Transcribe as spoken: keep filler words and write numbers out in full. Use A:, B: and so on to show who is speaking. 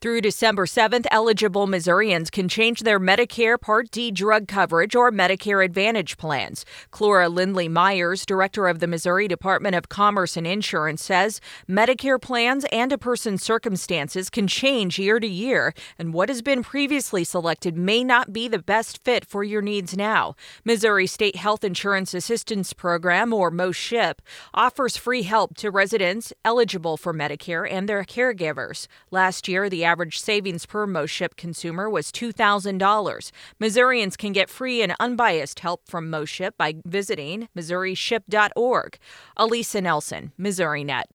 A: Through December seventh, eligible Missourians can change their Medicare Part D drug coverage or Medicare Advantage plans. Clora Lindley Myers, director of the Missouri Department of Commerce and Insurance, says Medicare plans and a person's circumstances can change year to year, and what has been previously selected may not be the best fit for your needs now. Missouri State Health Insurance Assistance Program, or MOSHIP, offers free help to residents eligible for Medicare and their caregivers. Last year, the average savings per MOSHIP consumer was two thousand dollars. Missourians can get free and unbiased help from MOSHIP by visiting Missouri Ship dot org. Elisa Nelson, Missouri Net.